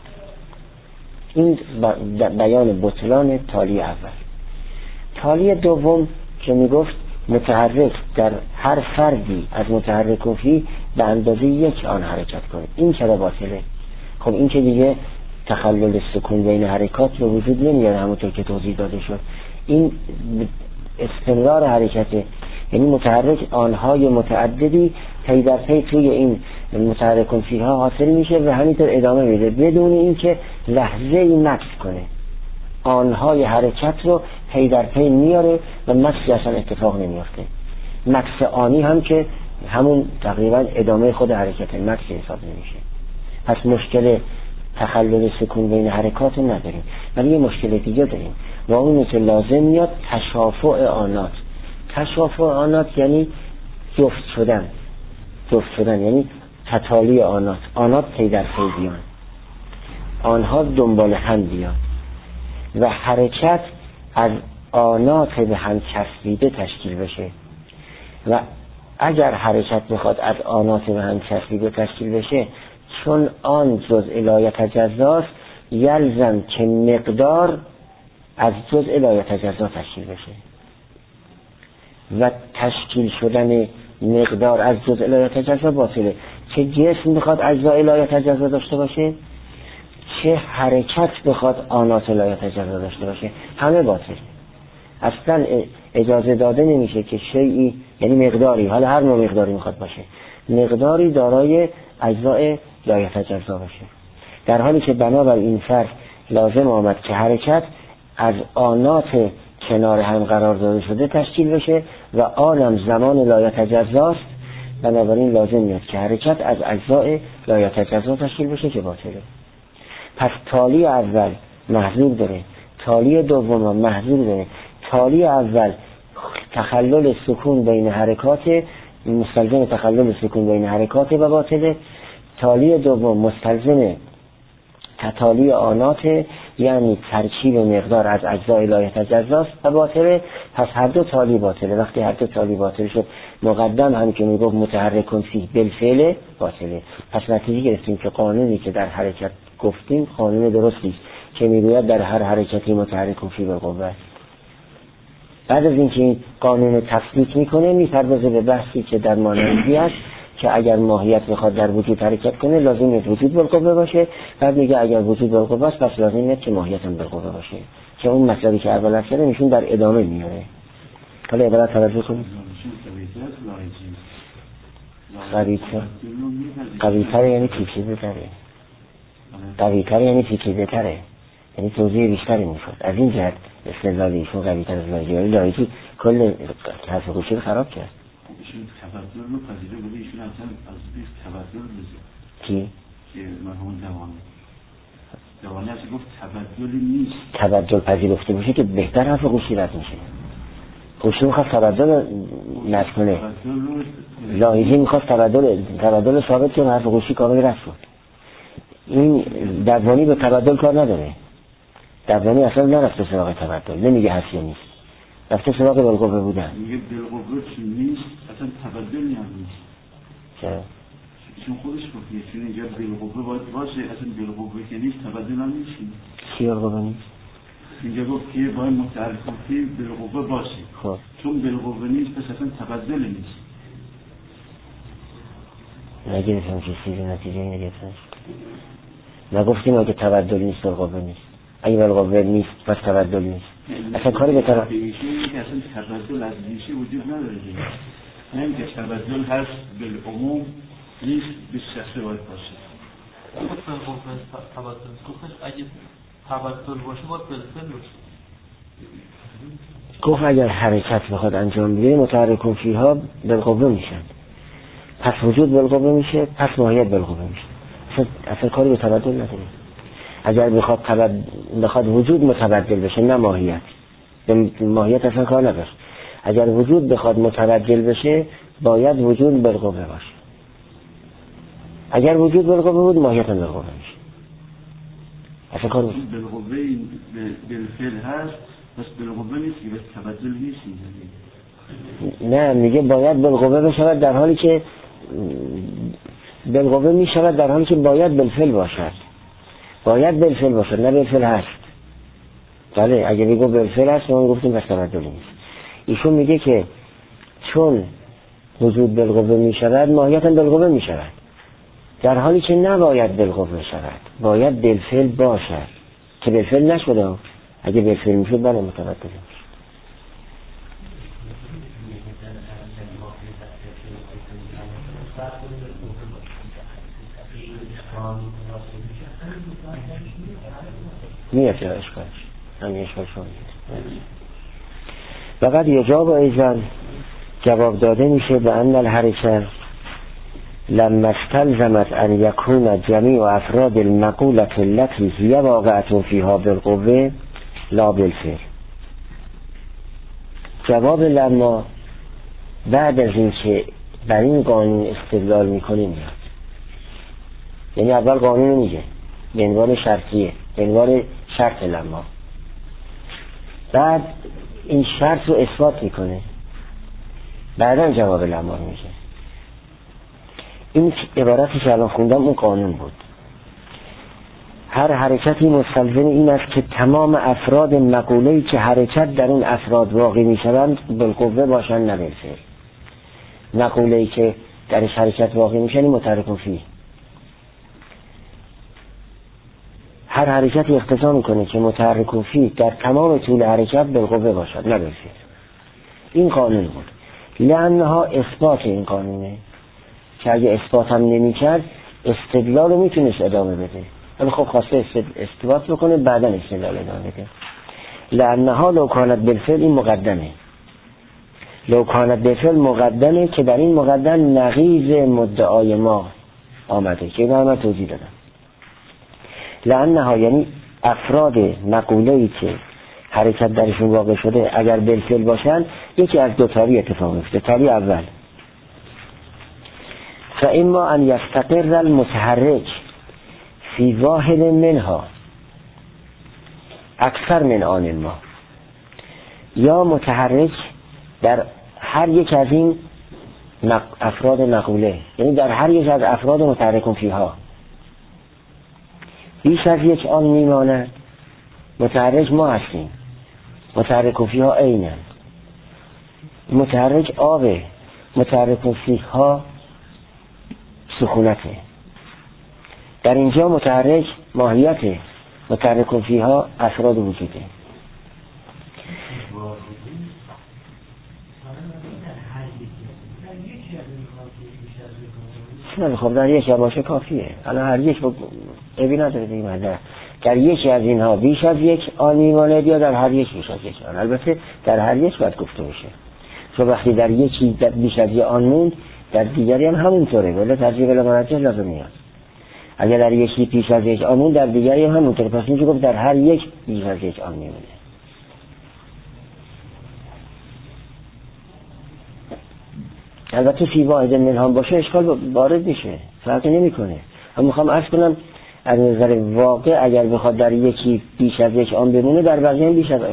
این بیان بطلان تالی اول. تالی دوم که میگفت متحرک در هر فردی از متحرک فی به اندازه یک آن حرکت کنه، این چرا باطله؟ خب این که دیگه تخلل سکون بین حرکات به وجود نمیاد، همونطور که توضیح داده شد. این استمرار حرکته، یعنی متحرک آنهای متعددی پی در پی توی این متحرک فی ها حاصل میشه و همینطور ادامه میده بدون اینکه لحظه ای مکث کنه. آنهای حرکت رو پی در پی میاره و مکثی اصلا اتفاق نمیافته. مکث آنی هم که همون تقریبا ادامه خود حرکته، مکثی حساب نمیشه. پس مشکل تخلل سکون بین حرکات نداریم، ولی یه مشکل دیگه داریم و اونه که لازم میاد تشافع آنات. تشافع آنات یعنی جفت شدن، جفت شدن یعنی تتالی آنات. آنات پی در پی بیان، آنها دنبال هم بیان و حرکت از آنات به هم چسبیده تشکیل بشه. و اگر حرکت بخواد از آنات به هم چسبیده تشکیل بشه، چون آن جزء لا یتجزاست، یلزم که مقدار از جزء لا یتجزا تشکیل بشه و تشکیل شدن مقدار از جزء لا یتجزا باطله. چه جسم بخواد اجزاء لا یتجزا داشته باشه، چه حرکت بخواد آنات لا یتجزا داشته باشه، همه باطل. اصلا اجازه داده نمیشه که شیئی، یعنی مقداری، حالا هر نوع مقداری میخواد باشه، مقداری دارای اجزاء لا یتجزا باشه، در حالی که بنابر این فرض لازم آمد که حرکت از آنات کنار هم قرار داده شده تشکیل بشه و آنم زمان لا یتجزاست، بنابراین لازم میاد که حرکت از اجزاء لا یتجزا تشکیل بشه که باطله. پس تالی اول محذور داره، تالی دوم محذور داره. تالی اول تخلل سکون بین حرکات، مستلزم تخلل سکون بین حرکات و باطله. تالی دوم مستلزم تتالی آنات، یعنی ترکیب مقدار از اجزای لا یتجزاست و باطله. پس هر دو تالی باطله. وقتی هر دو تالی باطل شد، مقدم هم که میگفت متحرک فی بالفعل باطله. پس نتیجه گرفتیم که قانونی که در حرکت گفتیم قانون درستی که میگوید در هر حرکتی متحرک فی بالقوه. بعد از اینکه این قانون تثبیت میکنه، میپردازه به بحثی که در مانندی است که اگر ماهیت بخواد در وجود حرکت کنه لازم نیست وجود بالقوه باشه. بعد میگه اگر وجود بالقوه است پس لازم نیست که ماهیت هم بالقوه باشه، که اون مسئله که اول شده نشون در ادامه میاره. حالا عبارت توجه کنید. قوی‌تر قوی‌تر یعنی پیچیده تره. قوی تره یعنی پیچیده تره، یعنی توضیح بیشتری میخواد. از این جهت استدلال ایشون قوی تر از لایحه‌ای. لایحه‌ای کل حرف گوشی رو خراب کرد. ایشون تبدل رو پذیره بوده، ایشون اصلا از بیس تبدل بوده. کی؟ که مرحوم دوانی دوانی اصلا گفت تبدلی نیست. تبدل پذیرفته باشه که بهتر حرف گوشی رد میشه. گوشی میخواست تبدل نصب کنه، لایحه‌ای میخواست تبدل تبدل ثابت کنه، حرف گوشی کامل رد شد. این دوانی به تبدل کار نداره. دوانی اصلا نرفته سراغ تبدل، نمیگه هست یا نیست، رفته سراغ بالقوه بودن. میگه بالقوه چی نیست، اصلا تبدل نیست. چرا؟ چون خودش گفت چون اینجا بالقوه باید باشه، اصلا بالقوه که نیست تبدل هم نیست. چی بالقوه نیست؟ اینجا گفت که باید متحرکاتی بالقوه باشه. خب چون بالقوه نیست پس اصلا تبدل نیست. نگرفتم چه چیزی نتیجه نگرفتم. نگفتیم اگه تبدل نیست بالقوه نیست، اگه بالقوه نیست پس تبدل نیست. اصلا کاری به طرف میشه که اصلا تبدل از میشه وجود نداره. همین که تبدل هست بالعموم نیست به شخص باید باشه. تبدل گفتش اگه تبدل باشه باید بالفعل باشه. گفت اگر حرکت بخواد انجام بده متحرکون فیها بالقوه میشن، پس وجود بالقوه میشه، پس ماهیت بالقوه میشه. اصلا, اصلا کاری به تبدل نداره. اگر بخواد تبدل بخواد وجود متبدل بشه نه ماهیت، به ماهیت اصلا کار نداره. اگر وجود بخواد متبدل بشه باید وجود بالقوه باشه. اگر وجود بالقوه بود ماهیت هم بالقوه میشه. اصلا کار بالقوه بالفعل هست، پس بالقوه نیست که به تبدل نیست. نه میگه باید بالقوه بشود در حالی که بالقوه میشود در حالی که باید بالفعل باشد. باید بالفعل باشد نه بالفعل هست. بله اگه بگو بالفعل هست ما گفتیم پس تبدل نیست. ایشون میگه که چون وجود بالقوه میشود ماهیت هم بالقوه میشود، در حالی که نباید بالقوه شود، باید بالفعل باشد که بالفعل نشده. اگه بالفعل میشد بله متبدل میشد. میاد یا اشکالش همین اشکال شما وقت یجاب ایزن جواب داده میشه به ان الحرکه لما استلزمت ان یکون جمیع افراد المقولة التي هي واقعة فيها بالقوه لا بالفعل. جواب لما بعد از این که بر این قانون استدلال میکنیم میاد، یعنی اول قانون میگه به عنوان شرطیه، به عنوان شرط لما، بعد این شرط رو اثبات میکنه، بعدا جواب لما رو میگه. این عبارتی که الان خوندم اون قانون بود. هر حرکتی مستلزم این است که تمام افراد مقوله‌ای که حرکت در اون افراد واقع میشوند بالقوه باشند نه بالفعل. مقوله‌ای که درش حرکت واقع میشن متحرک فیه. هر حرکتی اقتضا میکنه که متحرک فیه در تمام طول حرکت بالقوه باشد نه بالفعل. این قانون بود. لانها اثبات این قانونه که اگه اثبات هم نمی‌کرد استدلال رو میتونست ادامه بده، ولی خب خواسته اثبات بکنه بعدا استدلال ادامه بده. لانها لو کانت بالفعل این مقدمه، لو کانت بالفعل مقدمه که در این مقدم نقیض مدعای ما آمده که من توضیح دادم. لانها یعنی افراد مقوله‌ای که حرکت درشون واقع شده اگر بالفعل باشن یکی از دو تاری اتفاق میفته. تاری اول فاما ان یستقر المتحرک فی واحد منها اکثر من آن ما، یا متحرک در هر یک از این افراد مقوله، یعنی در هر یک از افراد متحرک فیها بیش از یک آن میماند. متحرک ما هستیم، متحرک فیها اینن، متحرک آبه، متحرک فیها سکونته. در اینجا متحرک ماهیته، متحرک فیها افراد وجوده. اصلا خب در یک باشه کافیه. الان هر یک ابی نداره دیگه، در در یکی از اینها بیش از یک آن میماند یا در هر یک بیش از یک آن. البته در هر یک باید گفته میشه، چون وقتی در یکی در بیش از یک آن موند در دیگری هم همونطوره، ولی ترجیح بلا مرجح لازم میاد. اگر در یکی بیش از یک آن موند در دیگری هم همونطوره، پس میشه گفت در هر یک بیش از یک آن میمونه. البته فی واحد منها باشه اشکال وارد میشه، فرقی نمیکنه. من میخوام عرض کنم از نظر واقع اگر بخواد در یکی بیش از یک آن بمونه در بقیه هم بیش از آن.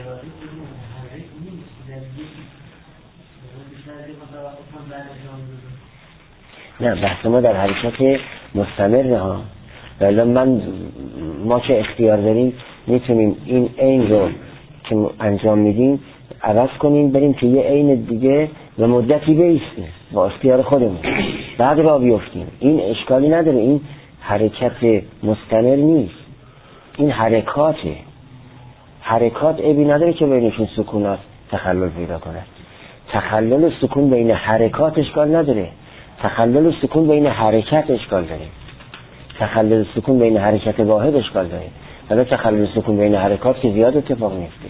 نه بحث ما در حرکت مستمر ها، ولی من ما که اختیار داریم میتونیم این عین رو که انجام میدیم عوض کنیم بریم که یه عین دیگه و مدتی بیستیم با اختیار خودمون بعد را بیفتیم. این اشکالی نداره، این حرکت مستمر نیست، این حرکاته. حرکات ابی نداره که بینشون سکونات تخلل پیدا کنه. تخلل سکون بین حرکات اشکال نداره، تخلل سکون بین حرکت اشکال داره. تخلل سکون بین حرکت واحد اشکال داره، ولی تخلل سکون بین حرکات که زیاد اتفاق میفته.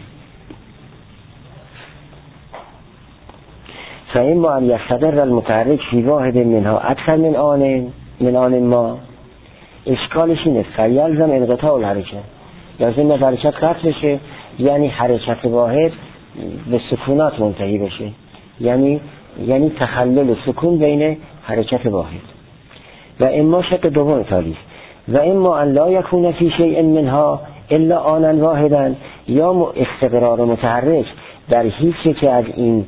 فإن با ان یستقر المتحرک فی واحد منها اکثر من آن من آن ما، اشکالش اینه فیلزم انقطاع الحرکت، لازم از حرکت قطع بشه، یعنی حرکت واحد به سکونات منتهی بشه، یعنی یعنی تخلل سکون بین حرکت واحد. و اما شک دوم تالیف و اما ان لا یکون فی شیء منها الا آنا واحدا، یا استقرار متحرک در هیچ که از این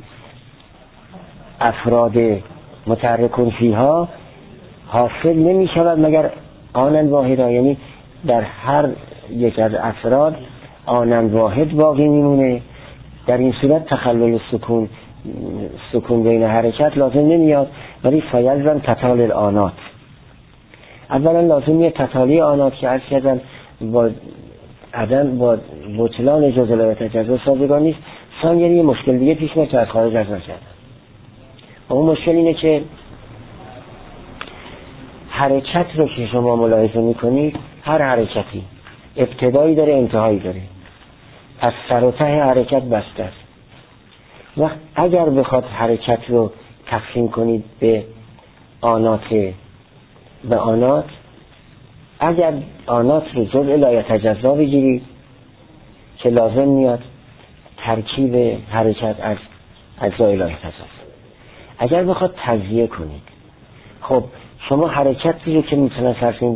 افراد متحرکون فیها حاصل نمی شود مگر آنن واحدا، یعنی در هر یک از افراد آنن واحد باقی میمونه. در این صورت تخلل سکون سکون بین حرکت لازم نمیاد، ولی فیلزم تتال آنات. اولا لازمیه تتالی آنات که عرض کردن با عدم با بطلان جزء تجزا سازگار نیست. ثانیاً یه مشکل دیگه پیش میاد که از خارج از نکردن. اون مشکل اینه که حرکت رو که شما ملاحظه میکنید هر حرکتی ابتدایی داره انتهایی داره، از سر و ته حرکت بسته است. وقت اگر بخواد حرکت رو تقسیم کنید به آنات به آنات، اگر آنات رو جزء لا یتجزا بگیرید که لازم میاد ترکیب حرکت از اجزای لا یتجزا. اگر بخواد تجزیه کنید، خب شما حرکتی رو که میتونه فرضین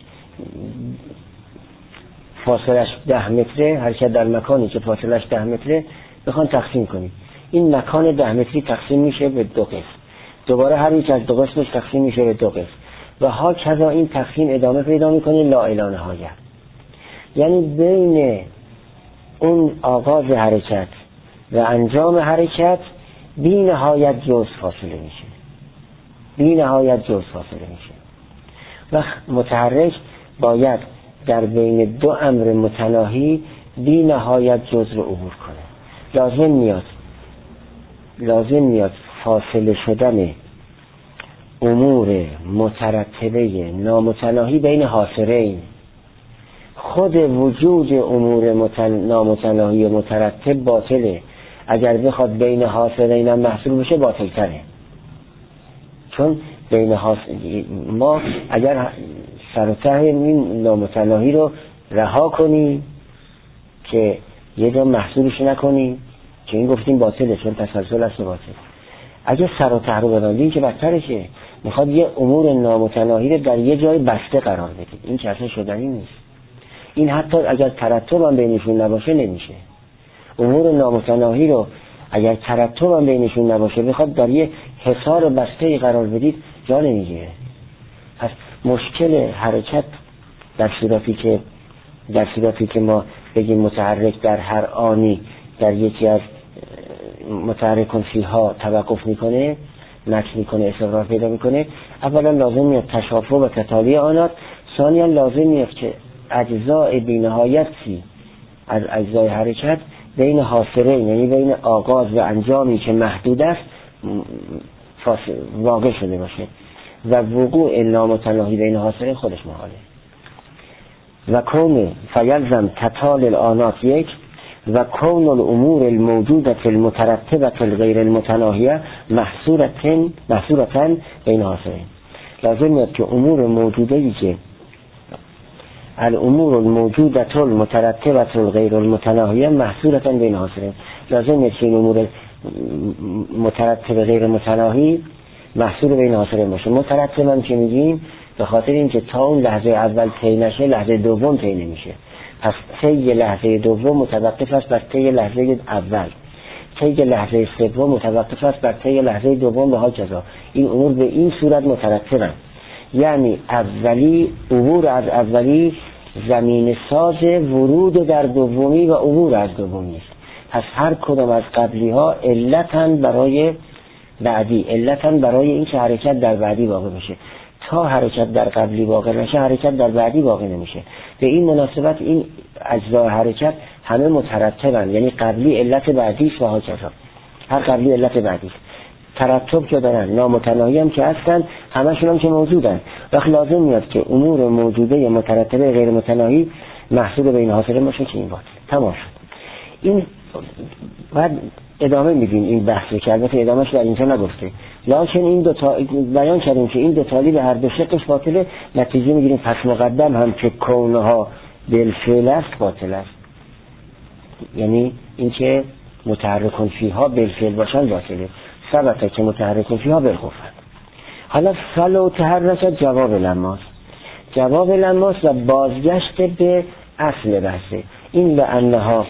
فاصلش ده متره، حرکت در مکانی که فاصلش ده متره بخوان تقسیم کنید، این مکان ده متری تقسیم میشه به دو قسم، دوباره هر یک از دو قسمش تقسیم میشه به دو قسم و ها کذا این تقسیم ادامه پیدا میکنه لا الی نهایه. یعنی بین اون آغاز حرکت و انجام حرکت بی نهایت جزء فاصله میشه، بی نهایت جزء فاصله میشه. و متحرک باید در بین دو امر متناهی بی نهایت جزء رو عبور کنه. لازم میاد لازم میاد فاصله شدن امور مترتبه نامتناهی بین حاصرین. خود وجود امور متن... نامتناهی مترتب باطله، اگر بخواد بین حاصلین هم محصول بشه باطل تره. چون بین حاصل ما اگر سر و ته این نامتناهی رو رها کنیم که یه جا محصولش نکنیم که این گفتیم باطله چون تسلسل است باطل. اگر سر و ته رو ببندیم که بدتره، که میخواد یه امور نامتناهی رو در یه جای بسته قرار بدید، این که اصلا شدنی نیست. این حتی اگر ترتب هم بینشون نباشه نمیشه. امور نامتناهی رو اگر ترتب هم بینشون نباشه بخواد در یه حصار بسته قرار بدید جا نمیگیره. پس مشکل حرکت در صورتی که در صورتی که ما بگیم متحرک در هر آنی در یکی از متحرکون فیها توقف میکنه، مکس میکنه، استقرار پیدا میکنه، اولا لازم میاد تشافه و تتالی آنات، ثانیا لازم میاد که اجزای بی‌نهایتی از اجزای حرکت بین حاصرین، یعنی بین آغاز و انجامی که محدود است واقع شده باشه. و وقوع نامتناهی بین حاصلین خودش محاله. و کون فیلزم تتال الآنات یک و کون الامور الموجودة المترتبة الغیر المتناهیه محصورتن محصورتن بین حاصلین. لازم میاد که امور موجوده ای که الامور الموجودة المترتبة الغیر المتناهیه محصورتن بین حاصلین، لازم میاد که این امور مترتب غیر متناهی محصول بین حاصلین باشه. مترتب هم که میگیم به خاطر اینکه تا اون لحظه اول طی نشه لحظه دوم طی نمیشه، پس طی لحظه دوم متوقف است بر طی لحظه اول، طی لحظه سوم متوقف است بر طی لحظه دوم و هاکذا. این امور به این صورت مترتبن، یعنی اولی عبور از اولی زمین ساز ورود در دومی و عبور از دومی است. پس هر کدام از قبلی ها علتن برای بعدی، علتن برای این که حرکت در بعدی واقع بشه. تا حرکت در قبلی واقع نشه حرکت در بعدی واقع نمیشه. به این مناسبت این اجزای حرکت همه مترتبن، یعنی قبلی علت بعدی و هاکذا. هر قبلی علت بعدی ترتب که دارن، نامتناهی هم که هستن، همشون هم که موجودن. وقت لازم میاد که امور موجوده مترتبه غیر متناهی محصول بین حاصلین باشه که این باطل. تمام شد. این بعد ادامه میدیم این بحثی که البته ادامهش در اینجا نگفته، لکن این دو تا بیان کردیم که این دو تالی به هر دو شقش باطله. نتیجه میگیریم پس مقدم هم که کونها بالفعل است باطل است، یعنی اینکه متحرکون فیها بالفعل باشن باطله. ثبته که متحرکون فیها بالخوفن. حالا فلو تحرک جواب لماست، جواب لماست و بازگشت به اصل بحثه. این به انها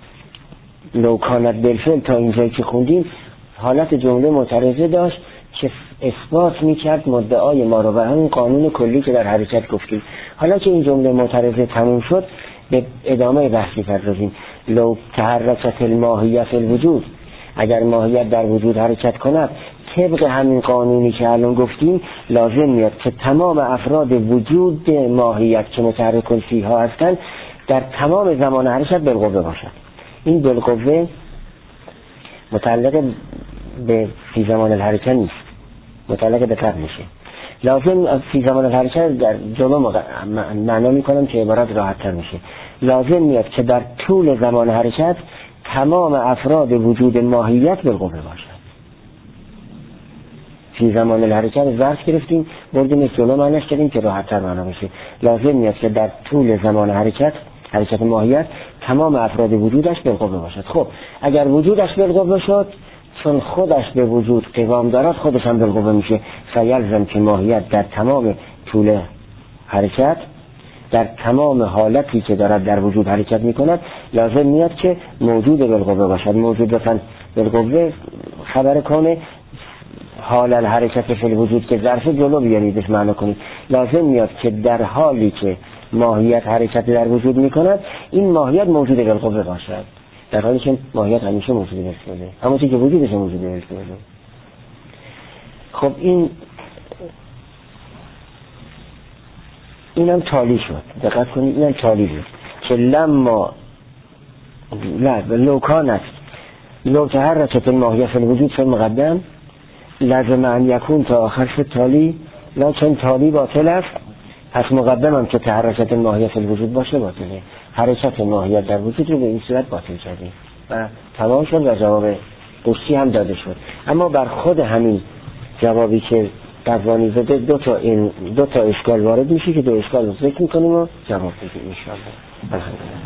لو کانت بالفعل تا اینجایی که خوندیم حالت جمله معترضه داشت که اثبات میکرد مدعای ما رو و همین قانون کلی که در حرکت گفتیم. حالا که این جمله معترضه تموم شد به ادامه بحثی پردازیم. لو تحرکت الماهیه فی الوجود، اگر ماهیت در وجود حرکت کند طبق همین قانونی که الان گفتیم لازم میاد که تمام افراد وجود ماهیت که متحرکون فیها هستند در تمام زمان حرکت بالقوه باشد. این بالقوه متعلق به فی زمان الحرکت نیست، متعلق به قبلشه. لازم فی زمان الحرکت در جلو معنا میکنم که عبارت راحت تر میشه. لازم میاد که در طول زمان حرکت تمام افراد وجود ماهیت بالقوه باشد. فی زمان الحرکت ظرف گرفتیم بردیم جلو معناش کردیم که راحت تر معنا بشه. لازم میاد که در طول زمان حرکت حرکت ماهیت تمام افراد وجودش بالقوه باشد. خب اگر وجودش بالقوه شد، چون خودش به وجود قوام دارد خودش هم بالقوه میشه. فیلزم که ماهیت در تمام طول حرکت، در تمام حالتی که دارد در وجود حرکت میکند لازم میاد که موجود بالقوه باشد. موجود بسن بالقوه خبر کنه حال الحرکت فی الوجود که ظرف جلو بیاریدش معنا کنید. لازم میاد که در حالی که ماهیت حرکت در وجود میکند این ماهیت موجود بالقوه باشد، در حالی که ماهیت همیشه موجود بالقوه، همونطور که وجودش موجود بالقوه. خب این اینم تالی شد. دقت کنید اینم تالی بود که لما لا لو کانت لو تحرکت الماهیه فی الوجود فی المقدم لازم ان یکون تا آخر شد تالی، لکن تالی باطل است. پس مقدمم که تحرکت ماهیت فی الوجود باشه باطله. حرکت ماهیت در وجود رو به این صورت باطل کردیم و تمام شد و جواب قصی هم داده شد. اما بر خود همین جوابی که قوانی زده دو تا این دو تا اشکال وارد میشه که دو اشکال رو ذکر میکنیم و جواب بدیم ان شاء الله.